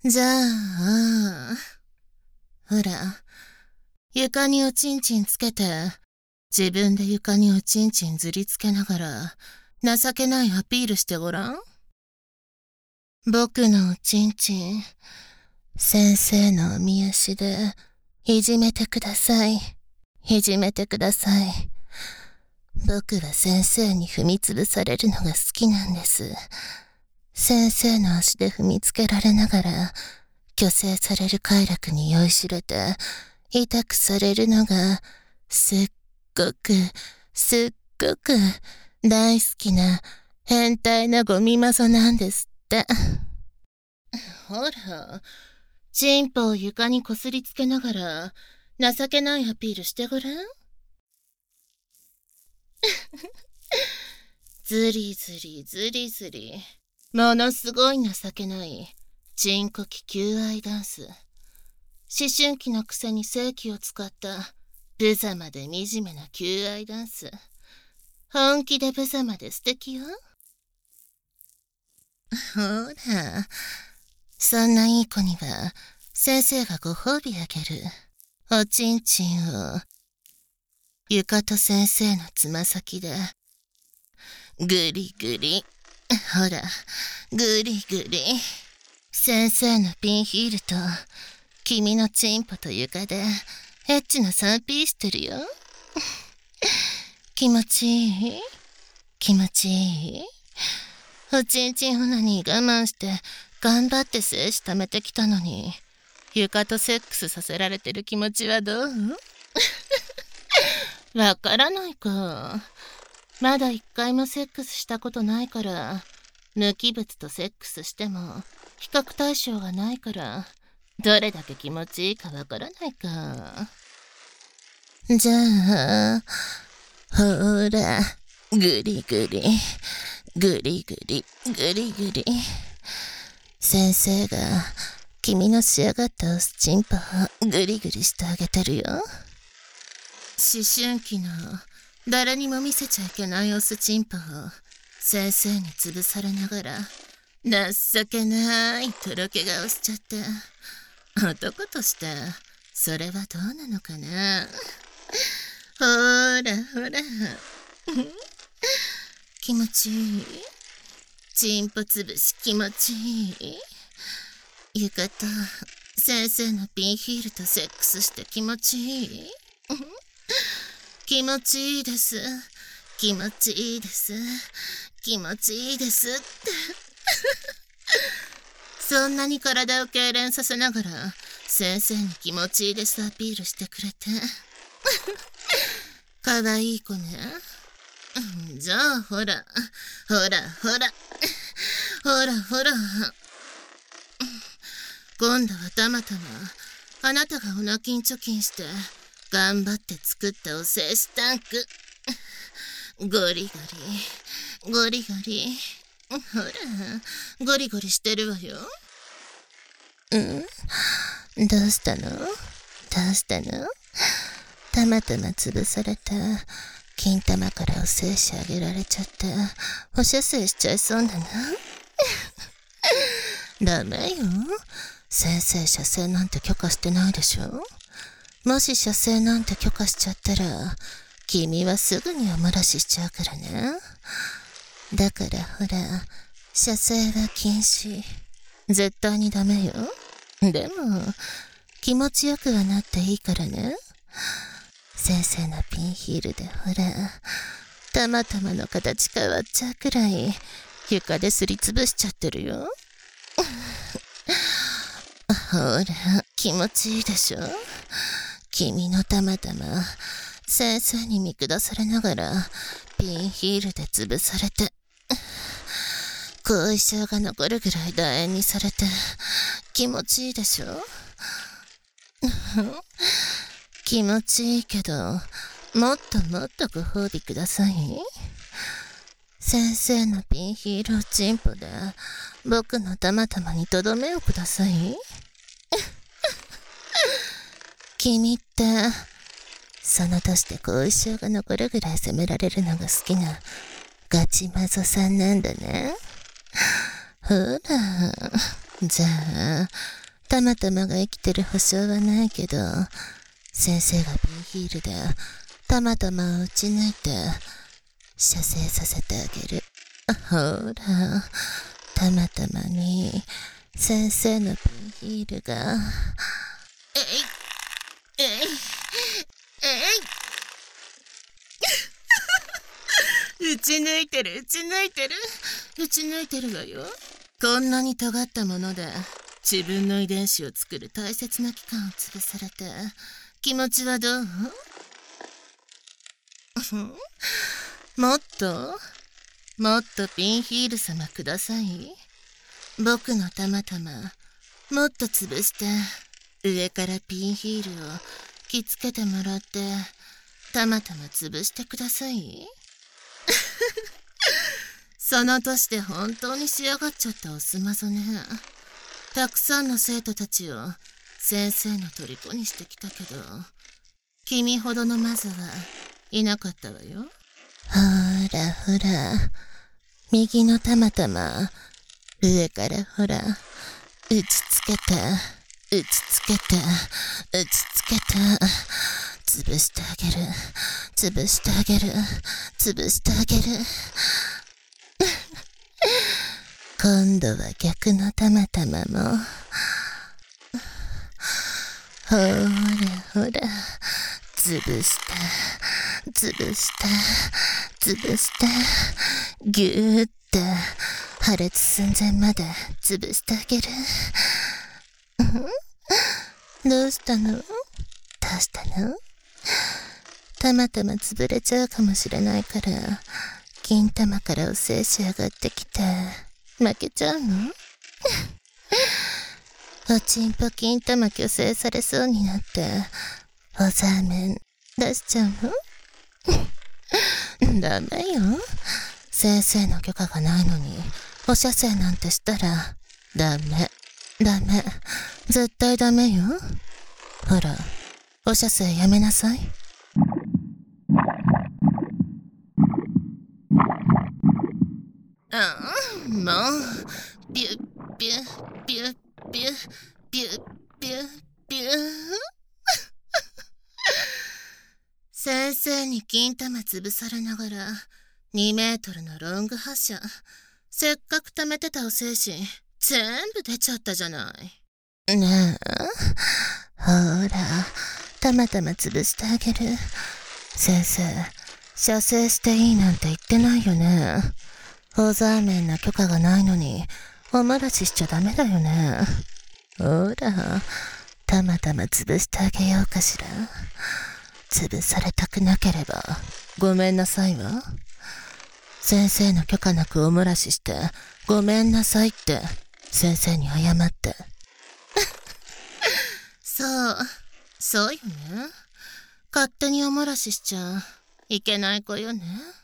じゃあ、ほら、床におちんちんつけて、自分で床におちんちんずりつけながら、情けないアピールしてごらん。僕のおちんちん、先生のお見足で、いじめてください。いじめてください。僕は先生に踏みつぶされるのが好きなんです。先生の足で踏みつけられながら、虚勢される快楽に酔いしれて、痛くされるのが、すっごく大好きな変態なゴミマゾなんですって。ほら、チンポを床にこすりつけながら、情けないアピールしてごらん。ずりずり。ものすごい情けない、チンコキ求愛ダンス。思春期のくせに性器を使った、無様で惨めな求愛ダンス。本気で無様で素敵よ。ほら、そんないい子には、先生がご褒美あげる。おちんちんを、床と先生のつま先で、ぐりぐり。ほら、ぐりぐり。先生のピンヒールと、君のチンポと床で、エッチな 3P してるよ。気持ちいい？気持ちいい？おちんちんオナニー我慢して、頑張って精子溜めてきたのに、床とセックスさせられてる気持ちはどう？わからないか。まだ一回もセックスしたことないから、無機物とセックスしても、比較対象がないから、どれだけ気持ちいいかわからないか。じゃあ、ほら、ぐりぐり、ぐりぐり、ぐりぐり。先生が、君の仕上がったオスチンポをぐりぐりしてあげてるよ。思春期の誰にも見せちゃいけないオスチンポを先生に潰されながら情けないとろけ顔しちゃって、男としてそれはどうなのかな。ほら気持ちいい？チンポ潰し気持ちいい？床と先生のピンヒールとセックスして気持ちいい？気持ちいいです。気持ちいいです。気持ちいいですってそんなに体を痙攣させながら先生に気持ちいいですアピールしてくれてかわいい子ね。じゃあほら今度はたまたまあなたがおなきん貯金して頑張って作ったお精子タンク。ゴリゴリほらゴリゴリしてるわよ。どうしたのたまたま潰された金玉からお精子あげられちゃってお射精しちゃいそうなのダメよ。先生射精なんて許可してないでしょ。もし射精なんて許可しちゃったら君はすぐにお漏らししちゃうからね。だからほら、射精は禁止。絶対にダメよ。でも気持ちよくはなっていいからね。先生のピンヒールでほら、たまたまの形変わっちゃうくらい床ですりつぶしちゃってるよほら気持ちいいでしょ。君のたまたま先生に見下されながらピンヒールで潰されて後遺症が残るぐらい楕円にされて気持ちいいでしょ気持ちいいけどもっとご褒美ください。先生のピンヒールをチンポで僕のたまたまにとどめをください君ってその年で後遺症が残るぐらい責められるのが好きなガチマゾさんなんだね。ほらじゃあ、たまたまが生きてる保証はないけど、先生がピンヒールでたまたまを撃ち抜いて射精させてあげる。ほら、たまたまに先生のピンヒールが撃ち抜いてるわよ。こんなに尖ったもので自分の遺伝子を作る大切な器官を潰されて気持ちはどう？もっとピンヒール様ください。僕のたまたまもっと潰して上からピンヒールをきつけてもらってたまたま潰してください。その年で本当に仕上がっちゃったおすまぞね。たくさんの生徒たちを先生の虜にしてきたけど、君ほどのマズはいなかったわよ。ほら、右のたまたま上からほら、打ちつけて潰してあげる。今度は逆のたまたまもほら潰してぎゅーって破裂寸前まで潰してあげる。どうしたの？たまたま潰れちゃうかもしれないから金玉からお精子上がってきて負けちゃうの？おちんぽ金玉虚勢されそうになっておザーメン出しちゃうの？ダメよ。先生の許可がないのにお射精なんてしたらダメ。絶対ダメよ。ほら、お射精やめなさい。もうビュ先生に金玉潰されながら2メートルのロング発射。せっかく溜めてたお精子全部出ちゃったじゃない。ねえ、ほら、たまたま潰してあげる。先生、射精していいなんて言ってないよね。オザーメンの許可がないのにお漏らししちゃダメだよね。ほら、たまたま潰してあげようかしら。潰されたくなければごめんなさいわ。先生の許可なくお漏らししてごめんなさいって先生に謝って。そうよね。勝手にお漏らししちゃいけない子よね。